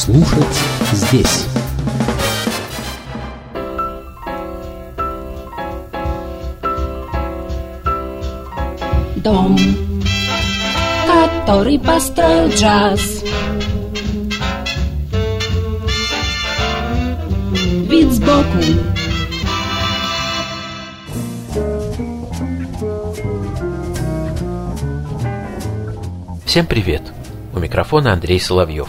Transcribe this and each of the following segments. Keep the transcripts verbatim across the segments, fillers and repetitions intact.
Слушать здесь. Дом, который построил джаз. Вид сбоку. Всем привет! У микрофона Андрей Соловьев.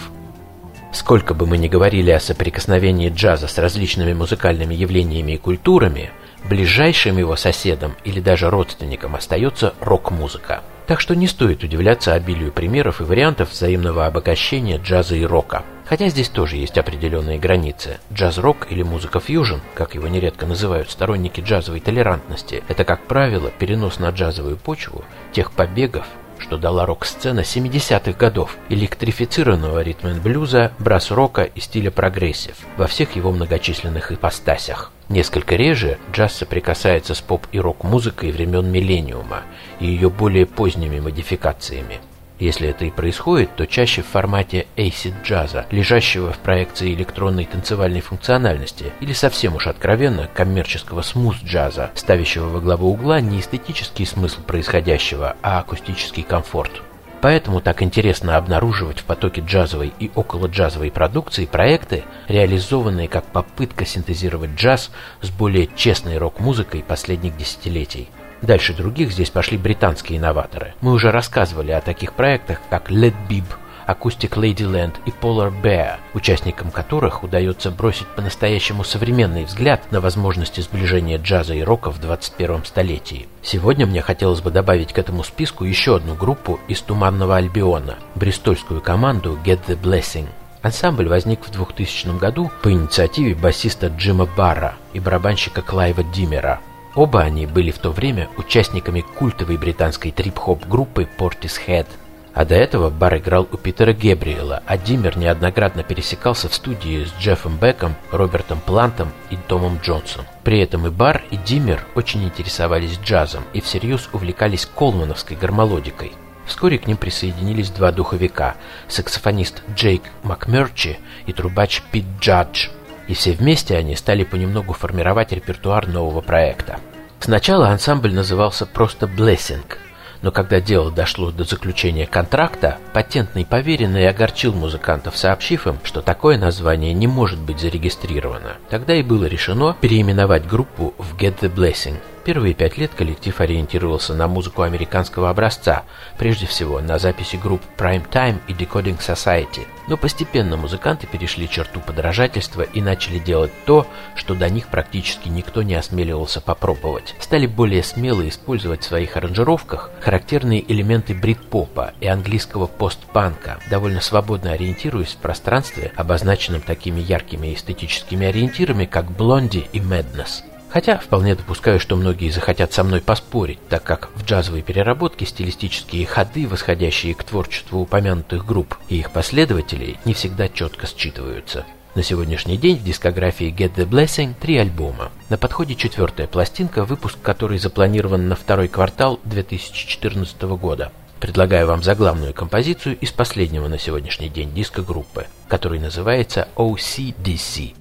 Сколько бы мы ни говорили о соприкосновении джаза с различными музыкальными явлениями и культурами, ближайшим его соседом или даже родственником остается рок-музыка. Так что не стоит удивляться обилию примеров и вариантов взаимного обогащения джаза и рока. Хотя здесь тоже есть определенные границы. Джаз-рок или музыка-фьюжн, как его нередко называют сторонники джазовой толерантности, это, как правило, перенос на джазовую почву тех побегов, что дала рок-сцена семидесятых годов, электрифицированного ритм-н-блюза, брас-рока и стиля прогрессив во всех его многочисленных ипостасях. Несколько реже джаз соприкасается с поп- и рок-музыкой времен миллениума и ее более поздними модификациями. Если это и происходит, то чаще в формате эйсид-джаза, лежащего в проекции электронной танцевальной функциональности, или совсем уж откровенно коммерческого смуз-джаза, ставящего во главу угла не эстетический смысл происходящего, а акустический комфорт. Поэтому так интересно обнаруживать в потоке джазовой и около-джазовой продукции проекты, реализованные как попытка синтезировать джаз с более честной рок-музыкой последних десятилетий. Дальше других здесь пошли британские новаторы. Мы уже рассказывали о таких проектах, как Led Bibb, Acoustic Ladyland и Polar Bear, участникам которых удается бросить по-настоящему современный взгляд на возможности сближения джаза и рока в двадцать первом столетии. Сегодня мне хотелось бы добавить к этому списку еще одну группу из Туманного Альбиона, бристольскую команду Get the Blessing. Ансамбль возник в двухтысячном году по инициативе басиста Джима Барра и барабанщика Клайва Диммера. Оба они были в то время участниками культовой британской трип-хоп группы Portishead. А до этого Барр играл у Питера Гэбриэла, а Диммер неоднократно пересекался в студии с Джеффом Беком, Робертом Плантом и Томом Джонсом. При этом и Барр, и Диммер очень интересовались джазом и всерьез увлекались колмановской гармолодикой. Вскоре к ним присоединились два духовика – саксофонист Джейк Макмерчи и трубач Пит Джадж. И все вместе они стали понемногу формировать репертуар нового проекта. Сначала ансамбль назывался просто Blessing, но когда дело дошло до заключения контракта, патентный поверенный огорчил музыкантов, сообщив им, что такое название не может быть зарегистрировано. Тогда и было решено переименовать группу в Get the Blessing. Первые пять лет коллектив ориентировался на музыку американского образца, прежде всего на записи групп Prime Time и Decoding Society. Но постепенно музыканты перешли черту подражательства и начали делать то, что до них практически никто не осмеливался попробовать. Стали более смело использовать в своих аранжировках характерные элементы брит-попа и английского постпанка, довольно свободно ориентируясь в пространстве, обозначенном такими яркими эстетическими ориентирами, как Blondie и Madness. Хотя вполне допускаю, что многие захотят со мной поспорить, так как в джазовой переработке стилистические ходы, восходящие к творчеству упомянутых групп и их последователей, не всегда четко считываются. На сегодняшний день в дискографии Get the Blessing три альбома. На подходе четвертая пластинка, выпуск которой запланирован на второй квартал две тысячи четырнадцатого года. Предлагаю вам заглавную композицию из последнего на сегодняшний день диска группы, который называется о си ди си.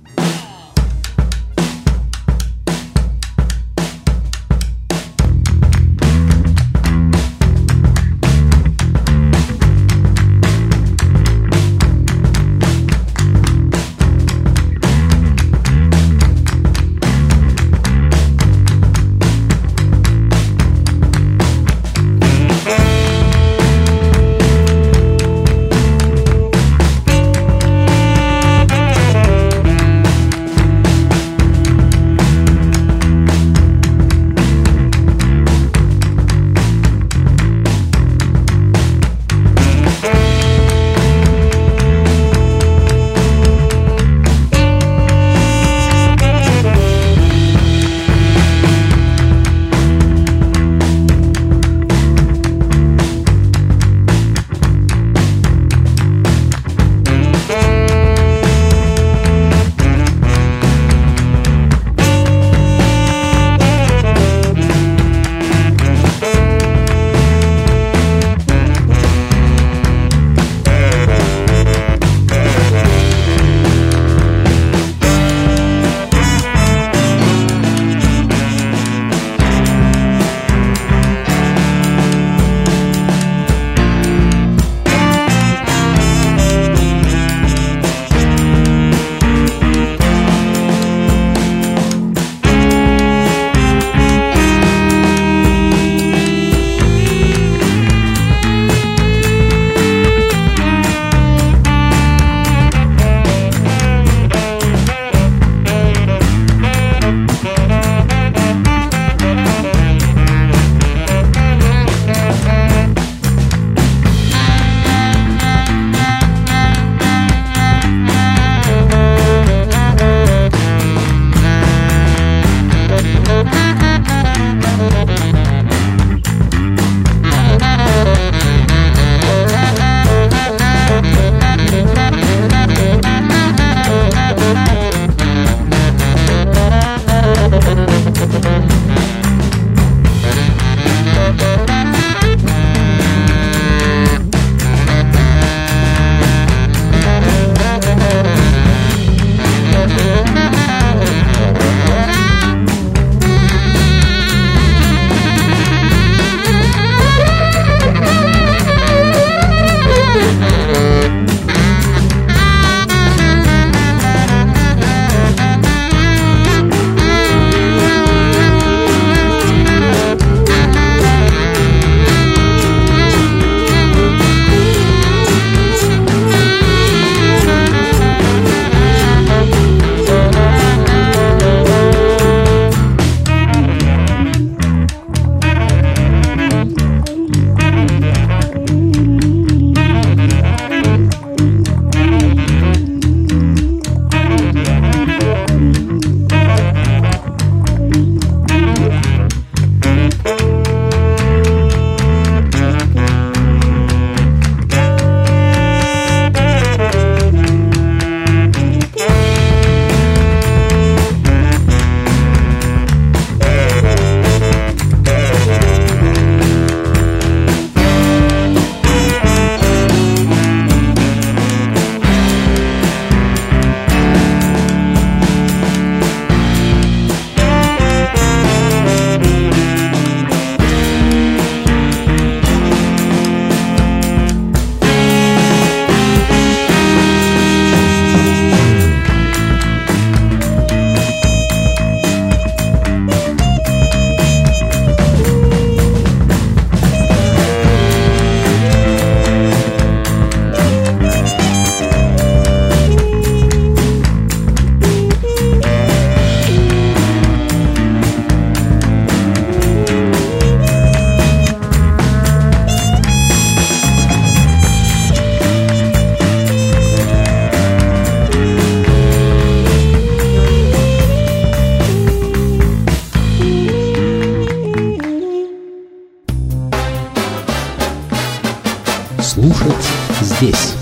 Слушать здесь.